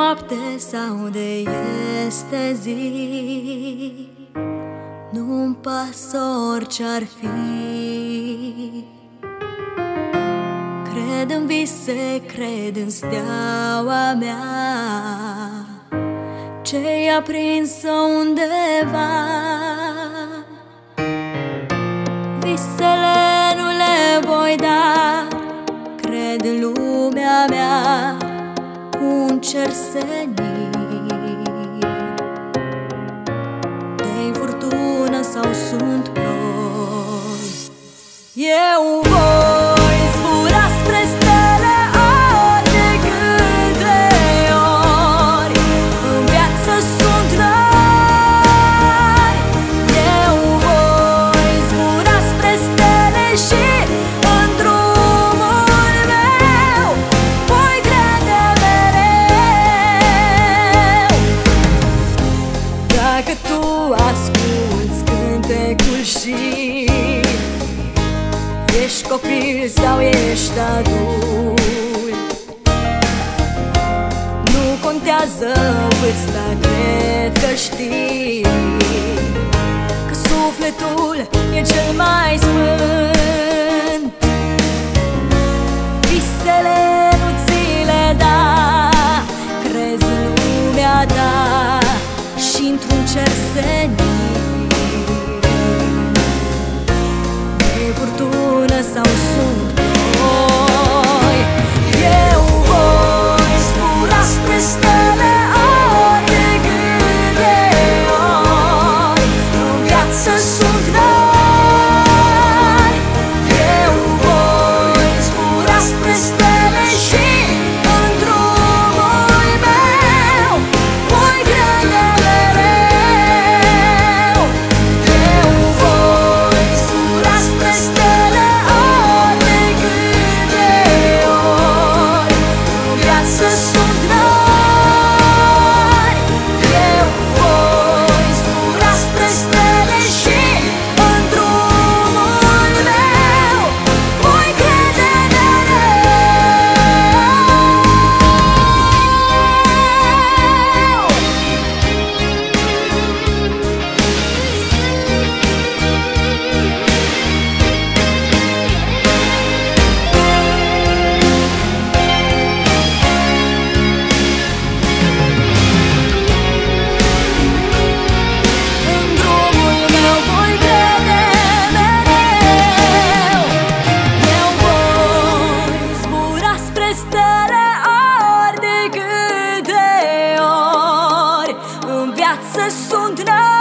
noapte sau de este zi, nu-mi pasă orice-ar fi. Cred în vise, cred în steaua mea, ce-i aprinsă undeva. Visele nu le voi da, cred în lumea mea cu un cer senin. De-i furtună sau sunt ploi, eu voi zbura spre stele ori de câte ori în viață sunt răi. Eu voi zbura spre stele și în drumul meu voi crede mereu. Dacă tu asculți cântecul și ești copil sau ești adult, nu contează vârsta, cred că știi că sufletul e cel mai sfânt. Visele nu ți le da, crezi în lumea ta și într-un cer senin. Furtună sau sunt ploi, eu voi zbura spre stele ori de câte ori în viață sunt răi. Eu voi zbura spre stele și în drumul meu voi crede mereu. Eu voi zbura spre stele ori de câte ori în viață sunt răi. Eu voi zbura spre stele și în drumul meu voi crede sunt răi.